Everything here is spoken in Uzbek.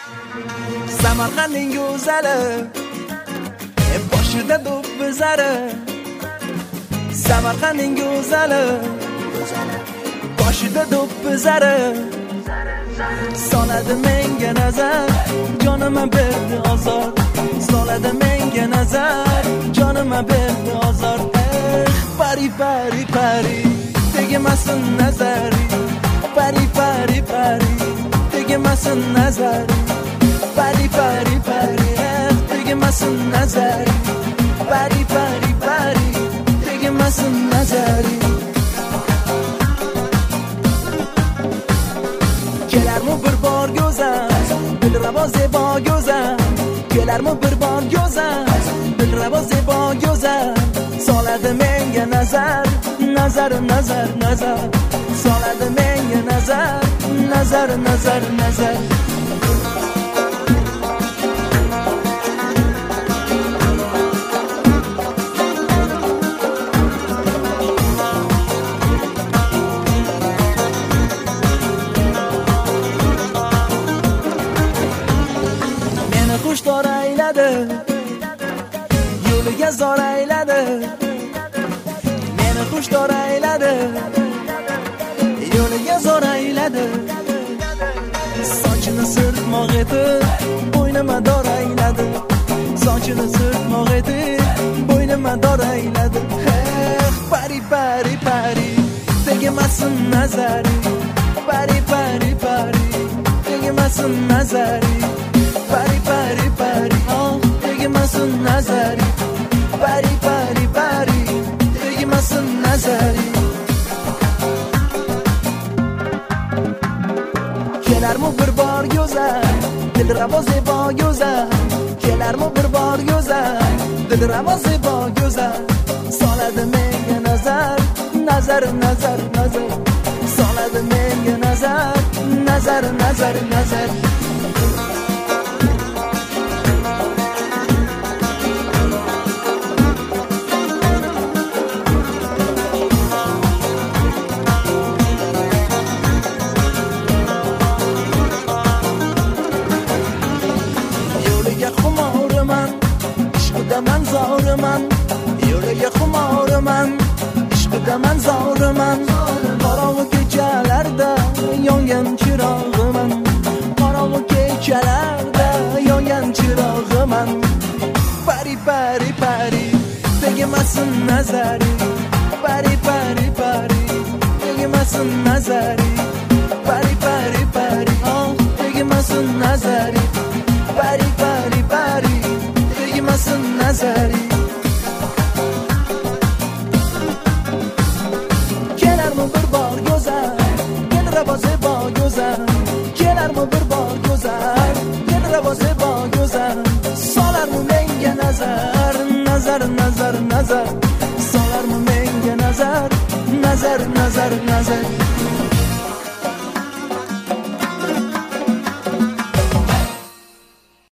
Samarqandning go'zali boshida do'ppizari. Samarqandning go'zali boshida do'ppizari. Soladi menga nazar, jonima berdi ozor. Soladi menga nazar, jonima berdi ozor. Pari pari pari tegmasin nazari. Pari pari pari tegmasin nazari. Pari pari pari tegmasin nazari. Pari pari pari tegmasin nazari. Kelarmi bir bor go'zal, dilrabo zebo go'zal. Kelarmi bir bor go'zal, dilrabo zebo go'zal. Soladi menga nazar, nazar nazar nazar. Soladi menga nazar, nazar nazar nazar. Xushtor ayladi, yo'liga zor ayladi. Meni xushtor ayladi, yo'liga zor ayladi. Sochini sirtmoq etib, bo'ynima dor ayladi. Sochini sirtmoq etib, bo'ynima dor ayladi. Pari pari pari tegmasin nazari. Pari pari pari tegmasin nazari. Pari pari pari tegmasin nazari. Pari pari pari tegmasin nazari. Kelarmi bir bor go'zal, dilrabo zebo go'zal. Kelarmi bir bor go'zal, dilrabo zebo go'zal. Soladi menga nazar, nazar nazar nazar. Soladi menga nazar, nazar nazar nazar. Man zo'riman, yo'liga xumoriman, ishqidaman zo'riman. Qorong'u kechalarda yongan chirog'iman. Qorong'u kechalarda yongan chirog'iman. Pari pari pari tegmasin nazari. Pari pari pari tegmasin nazari. Pari pari pari tegmasin nazari. Pari pari pari tegmasin nazari. Kelarmi bir bor go'zal, dilrabo zebo go'zal. Kelarmi bir bor go'zal, dilrabo zebo go'zal. Solarmi menga nazar, nazar nazar nazar. Solarmi menga nazar, nazar nazar nazar.